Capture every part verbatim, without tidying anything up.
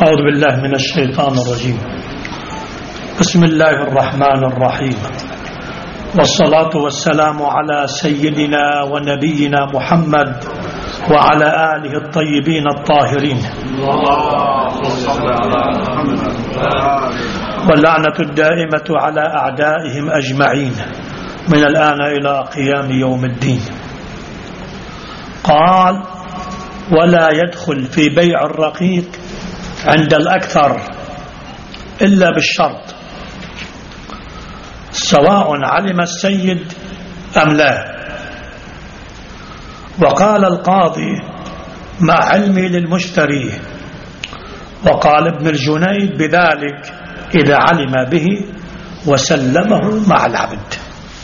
أعوذ بالله من الشيطان الرجيم. بسم الله الرحمن الرحيم، والصلاة والسلام على سيدنا ونبينا محمد وعلى آله الطيبين الطاهرين، واللعنة الدائمة على أعدائهم أجمعين من الآن إلى قيام يوم الدين. قال: ولا يدخل في بيع الرقيق عند الأكثر إلا بالشرط، سواء علم السيد أم لا. وقال القاضي: مع علمي للمشتري. وقال ابن الجنيد بذلك إذا علم به وسلمه مع العبد.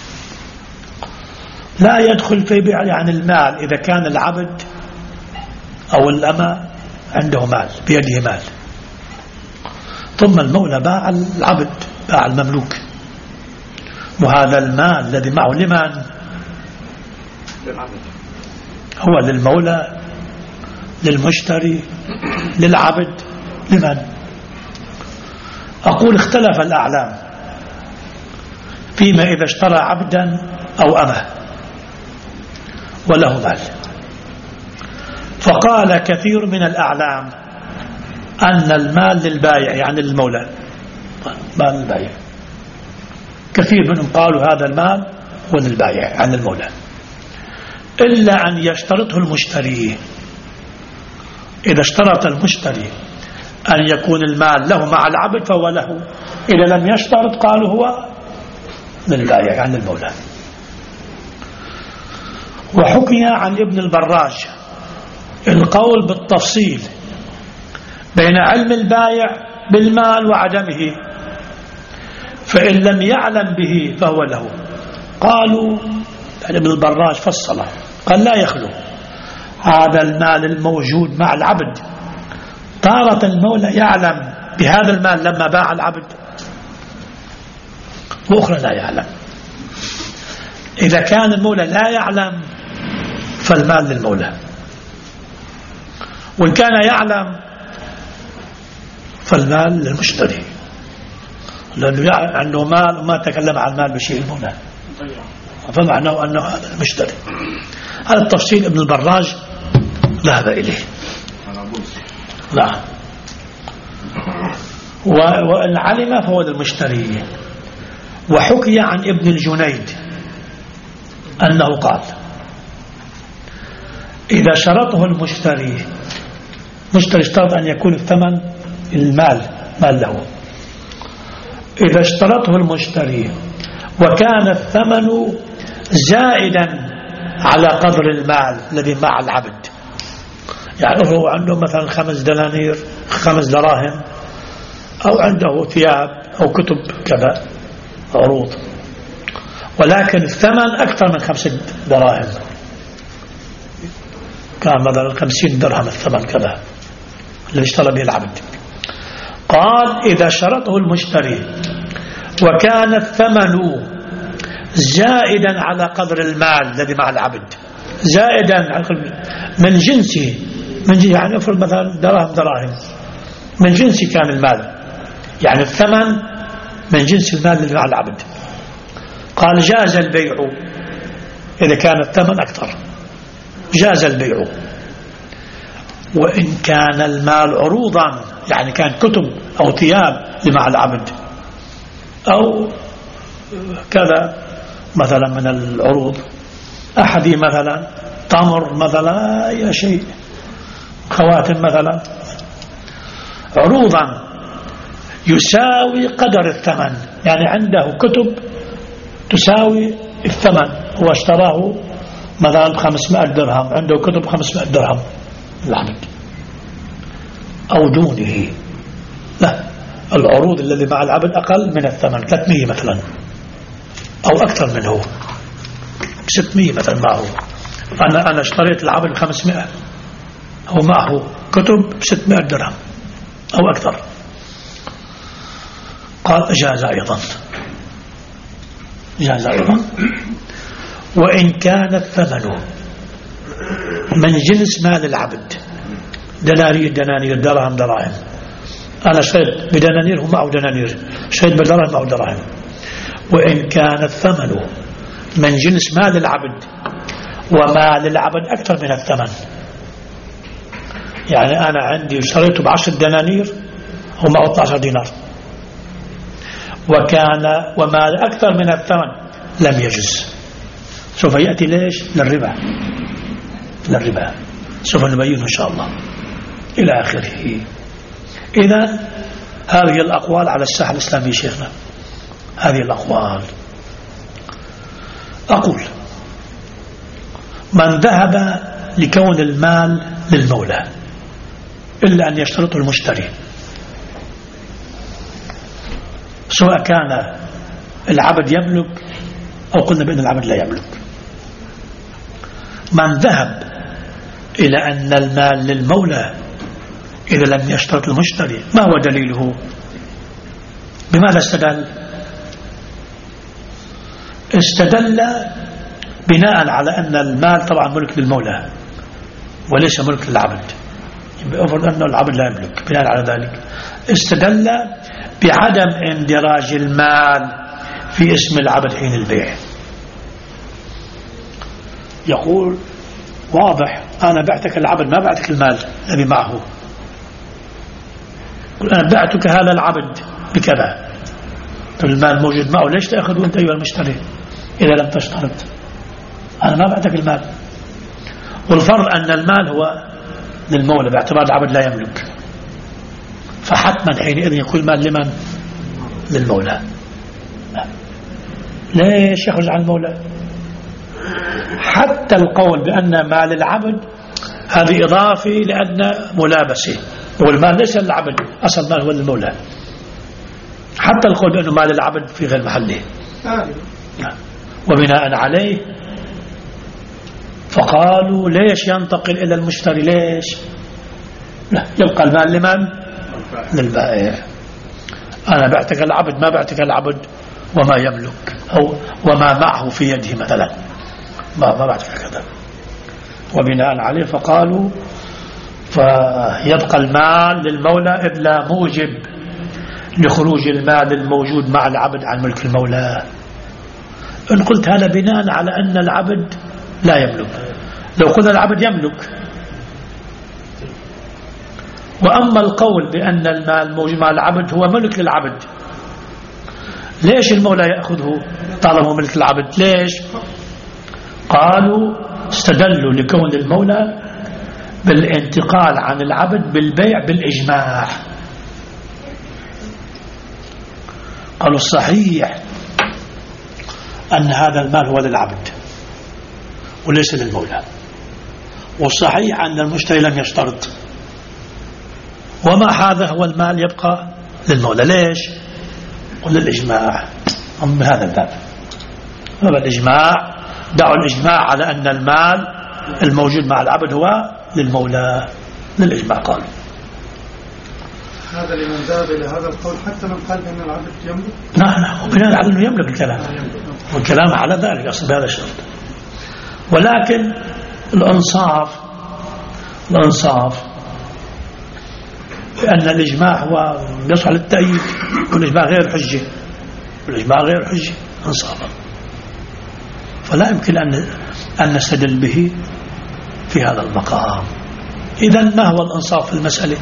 لا يدخل في بيع يعني المال إذا كان العبد أو الأمة عنده مال، بيده مال، ثم المولى باع العبد، باع المملوك، وهذا المال الذي معه لمن؟ هو للمولى، للمشتري، للعبد، لمن؟ أقول اختلف الأعلام فيما إذا اشترى عبدا أو أمه وله مال. فقال كثير من الأعلام أن المال للبائع يعني للمولى، مال البائع. كثير منهم قالوا هذا المال هو للبائع يعني المولى، إلا أن يشترطه المشتري. إذا اشترط المشتري أن يكون المال له مع العبد فهو له، إذا لم يشترط قالوا هو للبائع يعني المولى. وحكي عن ابن البراج القول بالتفصيل بين علم البائع بالمال وعدمه، فإن لم يعلم به فهو له. قالوا ابن البراج فصل، قال: لا يخلو هذا المال الموجود مع العبد، تارة المولى يعلم بهذا المال لما باع العبد، وأخرى لا يعلم. إذا كان المولى لا يعلم فالمال للمولى، وإن كان يعلم فالمال للمشتري، لأنه عنده مال وما تكلم عن المال بشيء المولى، فمعناه أنه هذا المشتري. هذا التفصيل ابن البراج ذهب إليه. لا، وإن علم فهو للمشتري. وحكي عن ابن الجنيد أنه قال: إذا شرطه المشتري، مشتري اشترط أن يكون الثمن المال مال له، إذا اشترطه المشتري وكان الثمن زائدا على قدر المال الذي مع العبد، يعني هو عنده مثلا خمس دنانير، خمس دراهم، أو عنده ثياب أو كتب كذا عروض، ولكن الثمن أكثر من خمسة دراهم، كان مثلا خمسين درهم الثمن كذا اللي اشترى به العبد. قال: إذا شرطه المشتري وكان الثمن زائدا على قدر المال الذي مع العبد، زائدا من جنسه، من جنسه يعني افرض مثلا دراهم دراهم من جنسه كان المال، يعني الثمن من جنس المال الذي مع العبد. قال: جاز البيع إذا كان الثمن أكثر، جاز البيع. وإن كان المال عروضا، يعني كان كتب أو ثياب لمع العبد أو كذا مثلا من العروض، أحدي مثلا تمر مثلا أي شيء، خواتم مثلا، عروضا يساوي قدر الثمن، يعني عنده كتب تساوي الثمن، هو اشتراه مثلا خمسمائة درهم، عنده كتب خمسمائة درهم العبد، أو دونه. لا، العروض الذي مع العبد أقل من الثمن، ثلاثمائة مثلا أو أكثر منه، ستمائة مثلا معه. أنا أنا اشتريت العبد بخمسمائة، هو معه كتب ستمائة درهم أو أكثر. قال: أجاز أيضا، جاز أيضا. وإن كان الثمن من جنس مال العبد، دنانير دنانير، دراهم دراهم، أنا اشتريت بدنانير ومعه دنانير، اشتريت بدراهم معه دراهم، وإن كان الثمن من جنس مال العبد ومال العبد أكثر من الثمن. يعني أنا عندي اشتريته بعشر دنانير ومعه اثني عشر دينار، وكان ومال أكثر من الثمن لم يجز. سوف يأتي ليش؟ للربا، للربا سوف نبينه إن شاء الله إلى آخره. إذا هذه الأقوال على الساحة الإسلامية شيخنا، هذه الأقوال. أقول من ذهب لكون المال للمولى إلا أن يشترطه المشتري، سواء كان العبد يملك أو قلنا بأن العبد لا يملك. من ذهب إلى أن المال للمولى إذا لم يشترط المشتري، ما هو دليله؟ بماذا استدل؟ استدل بناء على أن المال طبعا ملك للمولى وليس ملك للعبد، يفرض أنه العبد لا يملك. بناء على ذلك استدل بعدم اندراج المال في اسم العبد حين البيع. يقول واضح أنا بعتك العبد ما بعتك المال الذي معه، قل أنا بعتك هذا العبد بكذا، المال موجود معه ليش تأخذه أنت أيها المشتري إذا لم تشترط؟ أنا ما بعتك المال. والفرض أن المال هو للمولى باعتبار العبد لا يملك، فحتما حينئذ يكون المال لمن؟ للمولى. ليش يخرج عن المولى؟ حتى القول بأن مال العبد هذه إضافة لأن ملابسه، والمال ليس للعبد، أصل المال هو للمولى. حتى القول بأنه مال العبد في غير محله. وبناء عليه فقالوا ليش ينتقل إلى المشتري؟ ليش؟ لا، يبقى المال لمن؟ للبائع. أنا بعتك العبد ما بعتك العبد وما يملك أو وما معه في يده مثلا، ما ما بعتك كذا. وبناء عليه فقالوا فيبقى المال للمولى إذ لا موجب لخروج المال الموجود مع العبد عن ملك المولى. إن قلت هذا بناء على أن العبد لا يملك، لو قلنا العبد يملك. وأما القول بأن المال موجود مع العبد هو ملك للعبد، ليش المولى يأخذه طالما ملك العبد؟ ليش؟ قالوا استدلوا لكون المولى بالانتقال عن العبد بالبيع بالإجماع. قالوا الصحيح أن هذا المال هو للعبد وليس للمولى، والصحيح أن المشتري لم يشترط، وما هذا هو المال يبقى للمولى. ليش؟ قل الإجماع من هذا الباب، هذا الإجماع. دعوا الإجماع على أن المال الموجود مع العبد هو للمولى، للإجماع. قالوا هذا لمن ذهب إلى هذا القول حتى من قال بأن العبد يملك. نعم نعم، وبناء على أنه يملك الكلام، والكلام على ذلك أصل بهذا الشرط. ولكن الإنصاف الإنصاف بأن الإجماع هو يصح للتأييد، والإجماع غير حجة، والإجماع غير حجة إنصافا، فلا يمكن أن أن نستدل به في هذا المقام. إذن ما هو الإنصاف في المسألة؟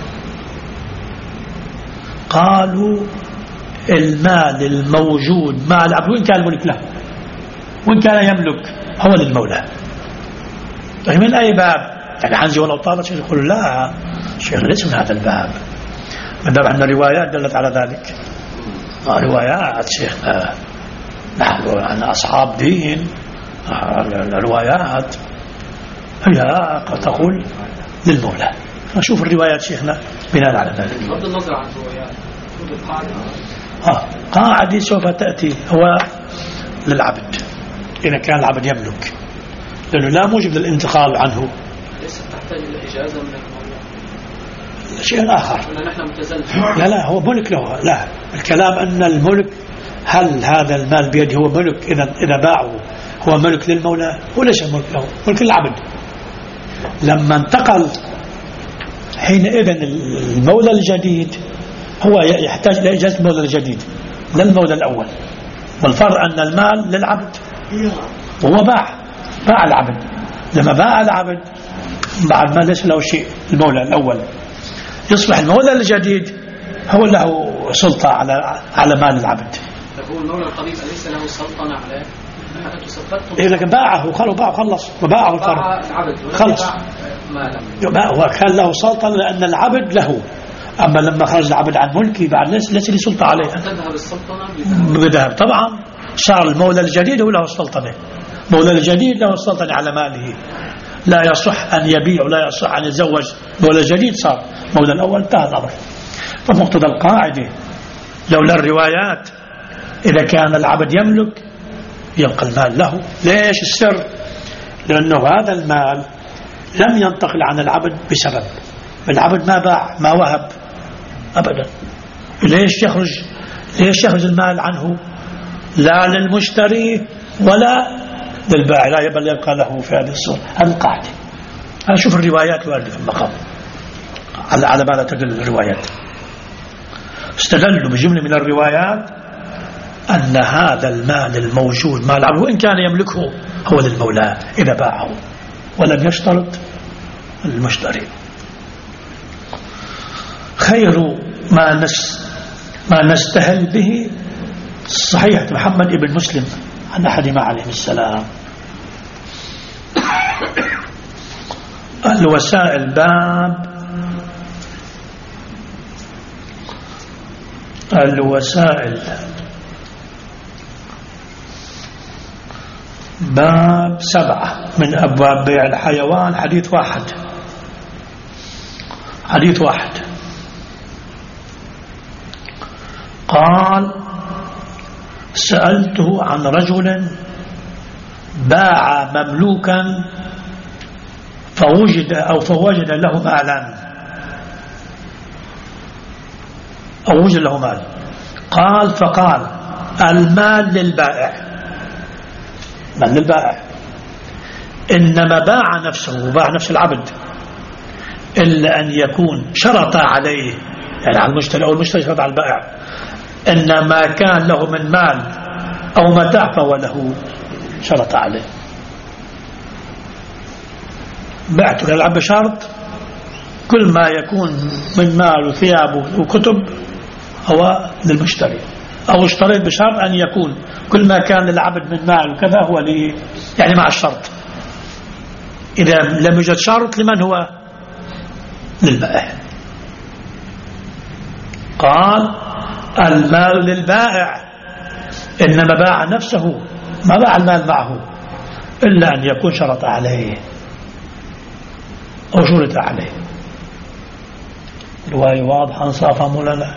قالوا المال الموجود مع العبد وإن كان الملك له وإن كان يملك هو للمولى. طيب من أي باب؟ يعني عنزي ولو طالت شيء يقول لا شيخ ليس من هذا الباب، من باب أن روايات دلت على ذلك. روايات شيخنا نحن عن أصحاب دين، الروايات هي قد تقول للمولى. نشوف الروايات شيخنا بناء على ذلك. بغض النظر عن الروايات القاعدة آه قاعدة سوف تأتي هو للعبد إذا كان العبد يملك، لأنه لا موجب للانتقال عنه. ليست تحتاج إلى إجازة من المولى، شيء آخر. نحن متزلزل. لا لا هو ملك له. لا، الكلام أن الملك، هل هذا المال بيده هو ملك إذا إذا باعه هو ملك للمولى وليس ملك له، ملك العبد. لما انتقل حينئذ المولى الجديد هو يحتاج إلى إجازة المولى الجديد لا المولى الأول، والفرق أن المال للعبد وهو باع باع العبد. لما باع العبد بعد ما ليس له شيء المولى الأول، يصبح المولى الجديد هو له سلطة على على مال العبد. هو المولى القديم أليس له سلطنة عليه؟ إيه لكن باعه خلوا باعه خلص وباعه الفرق خلص. هو كان له سلطة لأن العبد له، أما لما خرج العبد عن ملكه بعد ليس ليس له سلطة عليه. تذهب السلطنة بذهب طبعا. صار المولى الجديد هو له السلطنة، المولى الجديد له السلطنة على ماله، لا يصح أن يبيع ولا يصح أن يتزوج. مولى الجديد صار مولى الأول انتهى الأمر. فمقتضى القاعدة لولا الروايات إذا كان العبد يملك يبقى المال له. ليش السر؟ لأنه هذا المال لم ينتقل عن العبد بسبب، العبد ما باع ما وهب أبدا. ليش يخرج ليش يخرج المال عنه؟ لا للمشتري ولا للبائع، لا بل يبقى له في هذه الصورة. هذه القاعدة. أنا أشوف الروايات الواردة في المقام على على ما لا تدل الروايات. استدلوا بجملة من الروايات أن هذا المال الموجود مال العبد وإن كان يملكه هو للمولى إذا باعه، ولم يشترط المشتري. خير ما نس ما نستهل به صحيح محمد ابن مسلم عن أحدهما عليه السلام. الوسائل باب الوسائل باب سبعة من أبواب بيع الحيوان. حديث واحد حديث واحد قال سألته عن رجل باع مملوكا فوجد أو فوجد له مالا أو وجد له مال. قال فقال المال للبائع، مال للبائع، إنما باع نفسه وباع نفس العبد إلا أن يكون شرط عليه، يعني على المشتري أو المشتري شرط على البائع، إنما كان له من مال أو متاع فهو له شرط عليه. بعته للعبد بشرط كل ما يكون من مال وثياب وكتب هو للمشتري، أو اشتريت بشرط أن يكون كل ما كان للعبد من مال وكذا هو لي، يعني مع الشرط. إذا لم يوجد شرط لمن هو؟ للبائع. قال المال للبائع إنما باع نفسه ما باع المال معه إلا أن يكون شرط عليه أو شرط عليه. رواية واضحة انصافها مولانا؟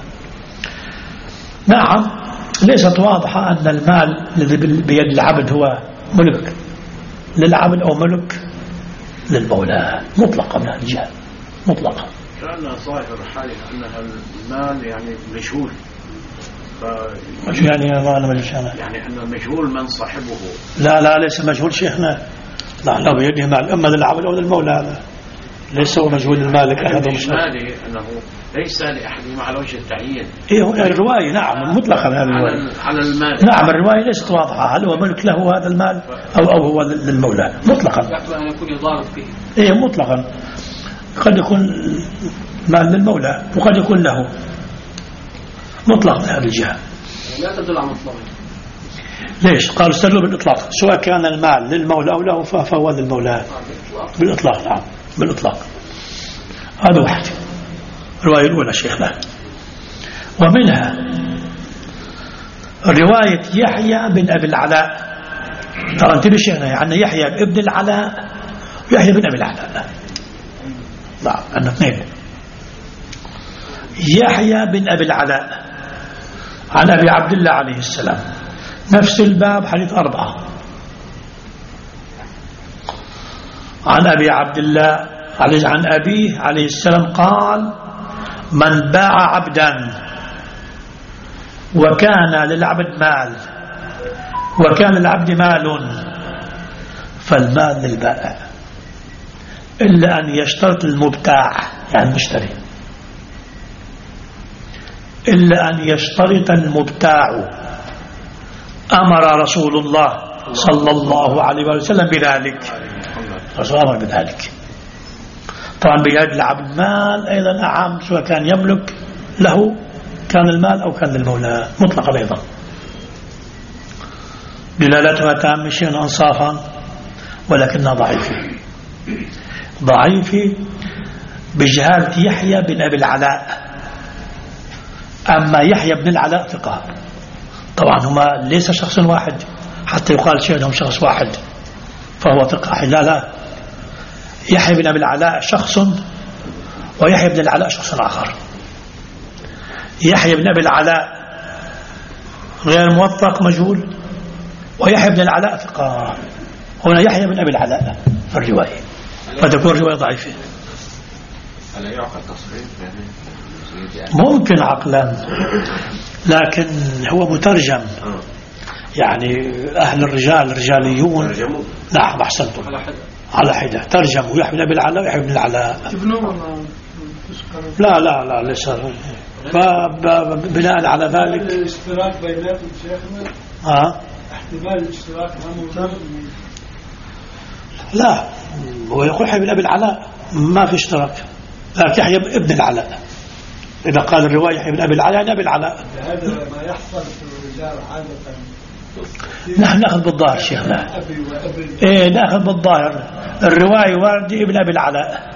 نعم ليست واضحة أن المال الذي بيد العبد هو ملك للعبد أو ملك للمولى مطلقا من الجهة مطلقا. كان ظاهر حالي أن المال يعني مجهول، يعني ما أنا مجهول يعني أن مجهول من صاحبه. لا لا ليس مجهول شيخنا، لا بيده مال إما للعبد أو للمولى، هذا ليس هو مجهول المالك. هذا مش مالي أنه ليس لأحدهما على وجه التعيين. إيه هو الرواية نعم مطلقا هذه الرواية على المال. نعم الرواية ليست واضحة هل هو ملك له هذا المال أو أو هو للمولى مطلقا. يحتمل أن يكون يضارب به. إيه مطلقا قد يكون مال للمولى وقد يكون له مطلق من هذه الجهة. لا تدل على مطلق. ليش؟ قالوا استدلوا بالإطلاق سواء كان المال للمولى أو له فهو للمولى بالإطلاق. نعم بالإطلاق. هذا واحد. الرواية الأولى شيخنا. ومنها رواية يحيى بن أبي العلاء. ترى انتبه شيخنا يعني يحيى بن العلاء ويحيى بن أبي العلاء. نعم أنا اثنين. يحيى بن أبي العلاء عن أبي عبد الله عليه السلام نفس الباب حديث أربعة. عن أبي عبد الله عن أبيه عليه السلام قال من باع عبدا وكان للعبد مال وكان للعبد مال فالمال للبائع إلا أن يشترط المبتاع يعني المشتري إلا أن يشترط المبتاع. أمر رسول الله صلى الله عليه وسلم بذلك، رسول أمر بذلك. طبعا بيد العبد المال أيضا أعم، سواء كان يملك له كان المال أو كان للمولى مطلقا أيضا. دلالتها تام شيئا أنصافا، ولكنها ضعيفة ضعيفة بجهالة يحيى بن أبي العلاء. أما يحيى بن العلاء ثقة، طبعا هما ليس شخص واحد حتى يقال شيئا شخص واحد فهو ثقة. لا لا، يحيى بن أبي العلاء شخص، ويحيى بن العلاء شخص آخر. يحيى بن أبي العلاء غير موثق مجهول، ويحيى بن العلاء ثقة. هنا يحيى بن أبي العلاء في الرواية، فتكون الرواية ضعيفة. ألا يعقل تصريف ممكن عقلا، لكن هو مترجم، يعني أهل الرجال رجاليون. نعم أحسنتم، على حدة ترجموا يحيى بن أبي العلاء ويحيى بن العلاء. لا لا لا ليس. بناء على ذلك الاشتراك بيناتهم شيخنا، اه احتمال الاشتراك لا، هو يقول يحيى بن أبي العلاء ما في اشتراك، لكن يحيى ابن العلاء. إذا قال الرواية يحيى بن أبي العلاء يعني أبي العلاء. هذا ما يحصل في الرجال عادة. نحن نأخذ بالظاهر شيخنا. إيه نأخذ بالظاهر، الرواية واردة ابن أبي العلاء،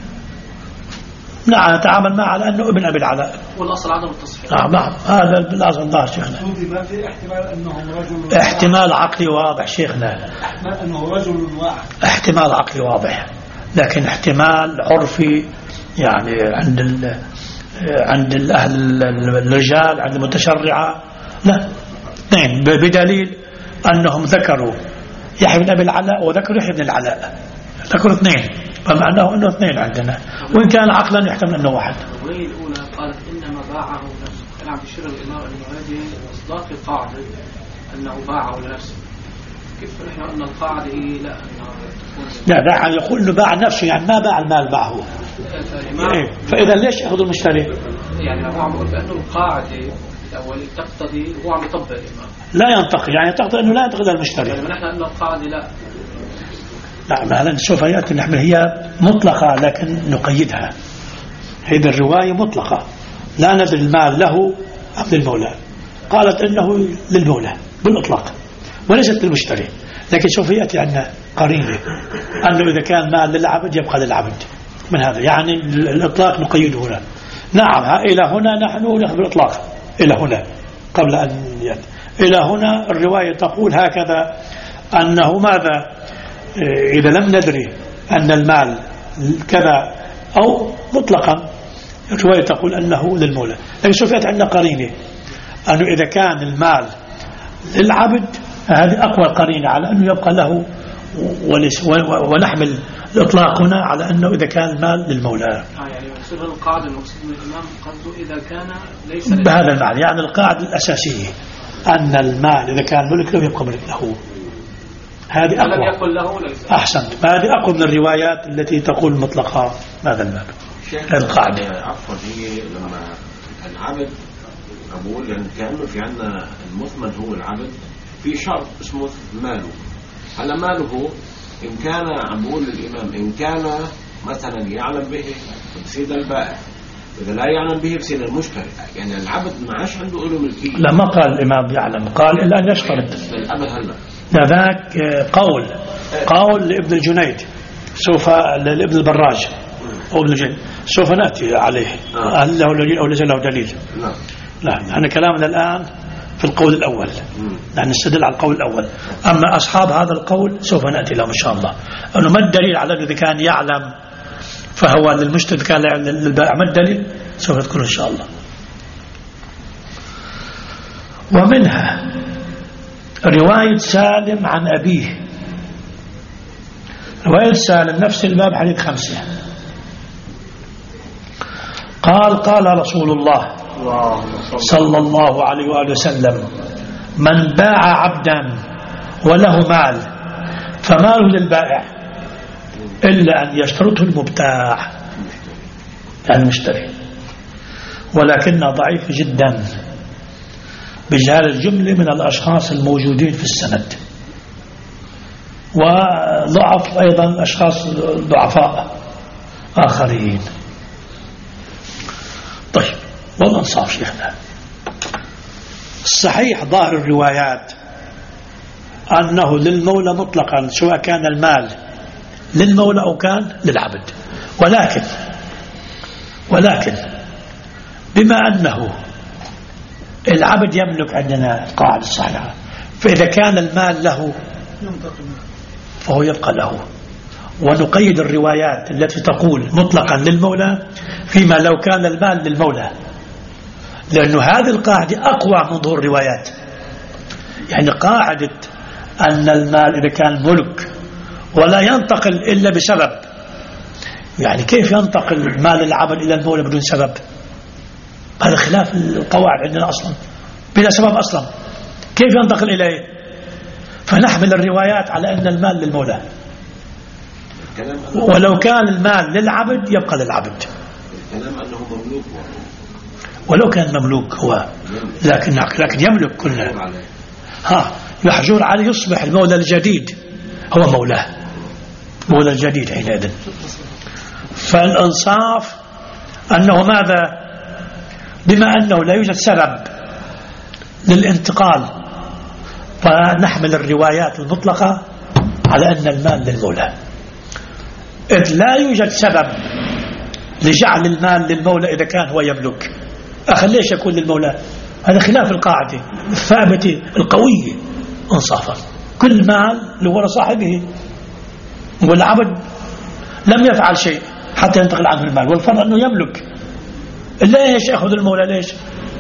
نعم نتعامل معه على أنه ابن أبي العلاء. والأصل عدم التصحيح. نعم نعم هذا الأصل الظاهر شيخنا. ما في احتمال أنهم رجل، احتمال عقلي واضح شيخنا، احتمال أنه رجل واحد، احتمال عقلي واضح، لكن احتمال عرفي يعني عند ال عند الأهل الرجال عند المتشرعة لا. اثنين، بدليل أنهم ذكروا يحيى بن أبي العلاء وذكروا يحيى بن العلاء، ذكروا اثنين، فمعناه أنه اثنين عندنا، وإن كان عقلا يحتمل أنه واحد. الرواية الأولى قالت إنما باعه نفسه، كان عم بشير الإمام المعادي إصداق القاعدة أنه باعه لنفسه. كيف نحن أن القاعدة هي لا أنها تكون لا باع، يقول إنه باع نفسه يعني ما باع المال معه. إيه؟ فإذا ليش يأخذ المشتري؟ يعني هو عم يقول بأنه القاعدة الأول تقتضي، هو عم يطبق الإمام لا ينتقي، يعني تقتضي أنه لا ينتقد المشتري. يعني نحن أن القاعدة لا. نعم هلا سوف يأتي نحن، هي مطلقة لكن نقيدها. هذه الرواية مطلقة لا ندري المال له أم للمولى، قالت إنه للمولى بالإطلاق وليست للمشتري، لكن سوف يأتي عندنا قرينة أنه إذا كان مال للعبد يبقى للعبد. من هذا يعني الإطلاق نقيده هنا. نعم إلى هنا نحن نأخذ بالإطلاق، إلى هنا قبل أن يأتي إلى هنا الرواية تقول هكذا، أنه ماذا إذا لم ندري أن المال كذا أو مطلقا، الرواية تقول أنه للمولى، لكن سوف يأتي عندنا قرينة أنه إذا كان المال للعبد هذه أقوى قرينة على أنه يبقى له، ونحمل الإطلاق هنا على أنه إذا كان المال للمولى. آه يعني مقصود القاعدة المقصود من الإمام قصده إذا كان ليس بهذا المعنى، يعني القاعدة الأساسية أن المال إذا كان ملك له يبقى ملك له. هذه أقوى. يقول له ليس. أحسنت، هذه أقوى من الروايات التي تقول مطلقها هذا المال. القاعدة عفوا هي لما العبد أقول يعني كأنه في عندنا المثمن هو العبد، في شرط اسمه ماله. هلا ماله إن كان عم بقول للإمام إن كان مثلا يعلم به بصير البائع، إذا لا يعلم به بصير المشتري. يعني العبد ما عاش عنده له ملكية. لا ما قال الإمام يعلم، قال إلا أن يشترط. العبد هلا ذاك قول قول لابن الجنيد، سوف لابن البراج أو ابن الجنيد سوف نأتي عليه هل له دليل أو ليس له دليل. لا لا نحن كلامنا الآن في القول الأول، نحن نستدل على القول الأول. أما أصحاب هذا القول سوف نأتي لهم إن شاء الله، أنه ما الدليل على أنه إذا كان يعلم فهو للمشتري، كان للبائع، ما الدليل سوف تذكره إن شاء الله. ومنها رواية سالم عن أبيه، رواية سالم نفس الباب حديث خمسة، قال قال رسول الله صلى الله عليه وآله وسلم من باع عبدا وله مال فماله للبائع إلا أن يشترطه المبتاع يعني المشتري. ولكنه ضعيف جدا بجهال الجملة من الأشخاص الموجودين في السند، وضعف أيضا أشخاص ضعفاء آخرين. طيب، والأنصاف شيخنا الصحيح ظاهر الروايات أنه للمولى مطلقا، سواء كان المال للمولى أو كان للعبد، ولكن ولكن بما أنه العبد يملك عندنا قاعدة صحيحة، فإذا كان المال له فهو يبقى له، ونقيد الروايات التي تقول مطلقا للمولى فيما لو كان المال للمولى، لأن هذه القاعدة أقوى من ظهور الروايات. يعني قاعدة أن المال إذا كان ملك ولا ينتقل إلا بسبب، يعني كيف ينتقل مال العبد إلى المولى بدون سبب؟ هذا خلاف القواعد عندنا أصلا، بلا سبب أصلا كيف ينتقل إليه؟ فنحمل الروايات على أن المال للمولى، ولو كان المال للعبد يبقى للعبد، الكلام أنه مملوك ولو كان مملوك هو، لكن لكن يملك كله. ها يحجر عليه يصبح المولى الجديد هو مولاه، مولى الجديد حينئذ. فالإنصاف أنه ماذا؟ بما أنه لا يوجد سبب للانتقال، فنحمل الروايات المطلقة على أن المال للمولى، إذ لا يوجد سبب لجعل المال للمولى إذا كان هو يملك. أخي ليش يكون للمولى؟ هذا خلاف القاعدة الثابتة القوية انصافا، كل مال لوراء صاحبه، والعبد لم يفعل شيء حتى ينتقل عنه المال، والفرق أنه يملك. ليش يأخذ المولى؟ ليش؟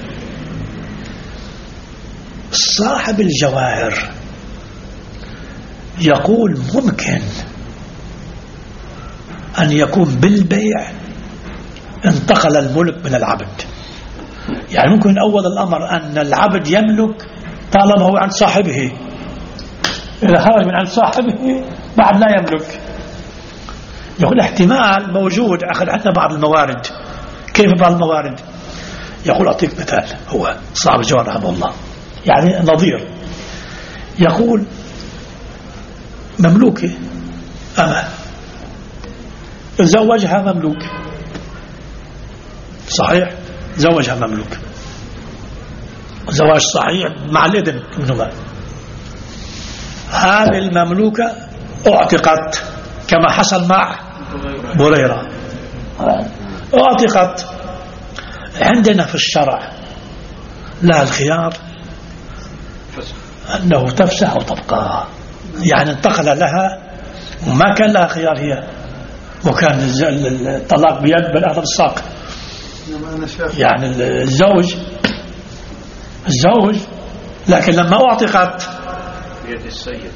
صاحب الجواهر يقول ممكن أن يكون بالبيع انتقل الملك من العبد، يعني ممكن أول الأمر أن العبد يملك طالما هو عند صاحبه، إذا خرج من عند صاحبه بعد لا يملك. يقول احتمال موجود، أخذ عندنا بعض الموارد. كيف بعض الموارد؟ يقول أعطيك مثال، هو صاحب الجوهر رحمه الله يعني نظير، يقول مملوكة أمة زوجها مملوك، صحيح زوجها مملوك، زواج صحيح مع الإذن منهما. هذه المملوكة اعتقت كما حصل مع بريرة، اعتقت. عندنا في الشرع لا الخيار أنه تفسح وتبقى، يعني انتقل لها وما كان لها خيار هي، وكان الطلاق بيد بالأخذ الساق. يعني الزوج الزوج لكن لما اعتقت بيد السيد،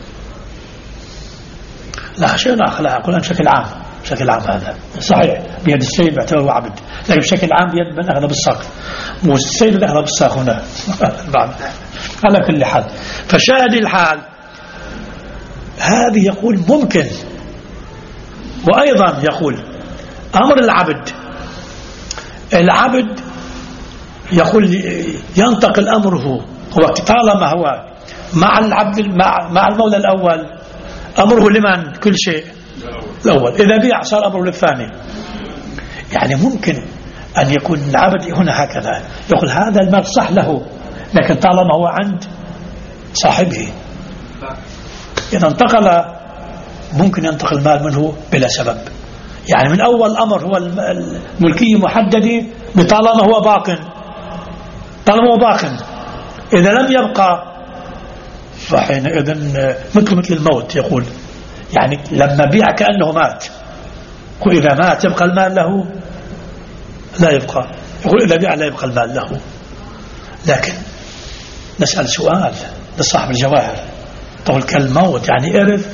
لا شيء آخر، لا أقول بشكل عام، بشكل عام هذا صحيح بيد السيد باعتباره عبد، لكن بشكل عام بيد من أخذ بالساق، والسيد اللي أخذ بالساق هنا على كل حال. فشاهد الحال هذه يقول ممكن. وأيضا يقول أمر العبد، العبد يقول ينتقل أمره، هو طالما هو مع العبد مع المولى الأول أمره لمن؟ كل شيء الأول، إذا بيع صار أمره للثاني. يعني ممكن أن يكون العبد هنا هكذا، يقول هذا المال صح له، لكن طالما هو عند صاحبه إذا انتقل ممكن ينتقل المال منه بلا سبب. يعني من أول أمر هو الملكية محددة بطالما هو باق، طالما هو باق، إذا لم يبقى فحينئذ مثل مثل الموت. يقول يعني لما بيع كأنه مات، وإذا مات يبقى المال له لا يبقى، يقول إذا بيع لا يبقى المال له. لكن نسأل سؤال لصاحب الجواهر، تقول كالموت يعني إرث،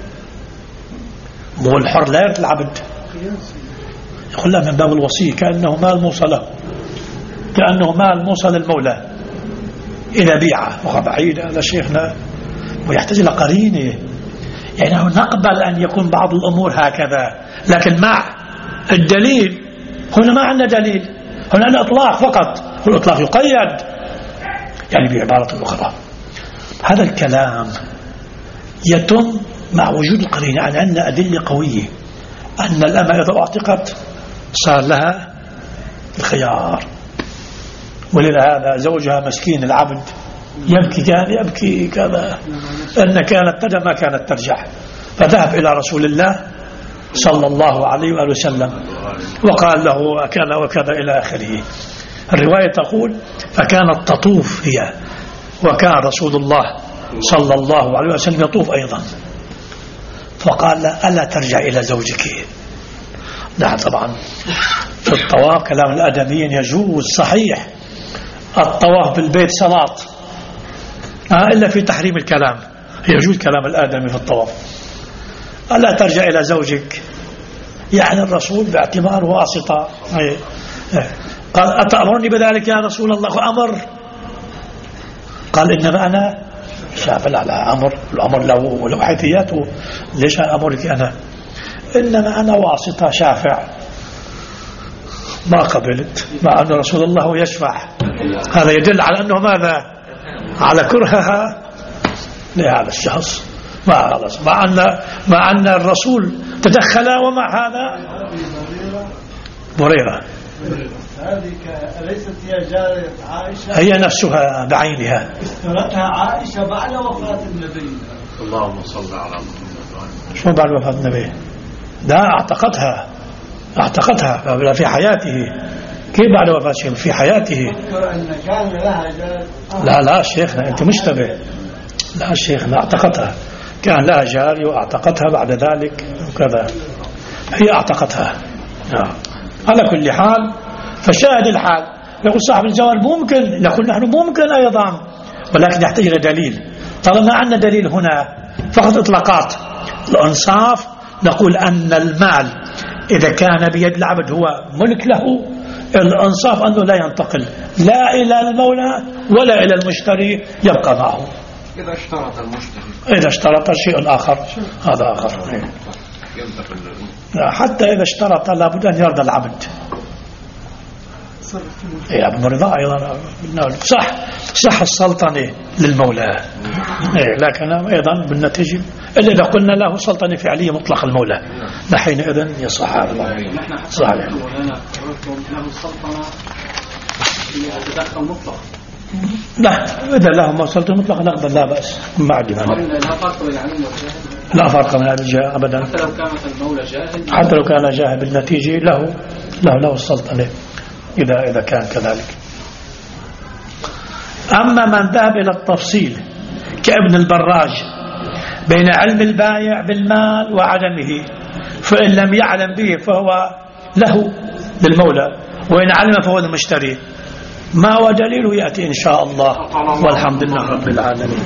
مو الحر لا يرث العبد، يقول لا من باب الوصية، كأنه مال موصى له، كأنه مال موصى للمولى إذا بيعه. وبعيد هذا شيخنا ويحتاج إلى قرينة، يعني نقبل أن يكون بعض الأمور هكذا، لكن مع الدليل. هنا ما عندنا دليل، هنا الإطلاق فقط، والإطلاق يقيد يعني بعبارة أخرى. هذا الكلام يتم مع وجود القرينة، يعني عندنا أدلة قوية أن الأمة إذا اعتقت صار لها الخيار، ولهذا زوجها مسكين العبد يبكي، كان يبكي كذا أن كانت ترجع ما كانت ترجع، فذهب إلى رسول الله صلى الله عليه وآله وسلم وقال له كذا وكذا إلى آخره. الرواية تقول فكانت تطوف هي، وكان رسول الله صلى الله عليه وسلم يطوف أيضا، فقال لا ألا ترجع إلى زوجك. نعم طبعا في الطواف كلام الأدميين يجوز صحيح الطواف بالبيت صلاة، آه إلا في تحريم الكلام يجوز كلام الآدمي في الطواف. ألا ترجع إلى زوجك يعني الرسول باعتباره واسطة. قال أتأمرني بذلك يا رسول الله؟ أمر قال إنما أنا شاف. لا لا أمر، الأمر له ولو حيثياته، ليش أمرك أنا؟ إنما أنا واسطة شافع. ما قبلت مع أن رسول الله يشفع، هذا يدل على أنه ماذا؟ على كرهها لهذا الشخص، مع مع أن مع أن الرسول تدخل، ومع هذا بريرة هذه أليست هي جارية عائشة؟ هي نفسها بعينها اشترتها عائشة بعد وفاة النبي. اللهم صل على محمد. شو بعد وفاة النبي؟ لا اعتقدها اعتقدها في حياته. كيف بعد وفاته؟ في حياته. أن كان لها جار. لا لا شيخنا أنت مشتبه. لا شيخنا اعتقدها، كان لها جاري واعتقدها بعد ذلك وكذا، هي اعتقدها. نعم. على كل حال فشاهد الحال يقول صاحب الجواب ممكن، نقول نحن ممكن أيضا، ولكن يحتاج إلى دليل. طالما عندنا دليل هنا فقط إطلاقات. الإنصاف نقول أن المال إذا كان بيد العبد هو ملك له، الإنصاف أنه لا ينتقل لا إلى المولى ولا إلى المشتري، يبقى معه. إذا اشترط المشتري، إذا اشترط شيء آخر هذا آخر. حتى إذا اشترط لابد أن يرضى العبد. يا ابن رضا أيضا صح صح السلطنة للمولى، لكن أيضا بالنتيجة إلا إذا قلنا له سلطنة فعلية مطلق المولى، حينئذ يصح هذا. صحيح. له السلطنة يتدخل مطلق. لا إذا له سلطنة مطلق نقبل لا بأس ما عندنا. لا فرق بين العلم والجاهل. لا فرق بين الجاهل أبدا. حتى لو كانت المولى جاهل. حتى لو كان جاهل بالنتيجة له له له السلطنة إذا إذا كان كذلك. أما من ذهب إلى التفصيل كابن البراج بين علم البائع بالمال وعدمه، فإن لم يعلم به فهو له للمولى، وإن علم فهو المشتري. ما هو دليله يأتي إن شاء الله، والحمد لله رب العالمين.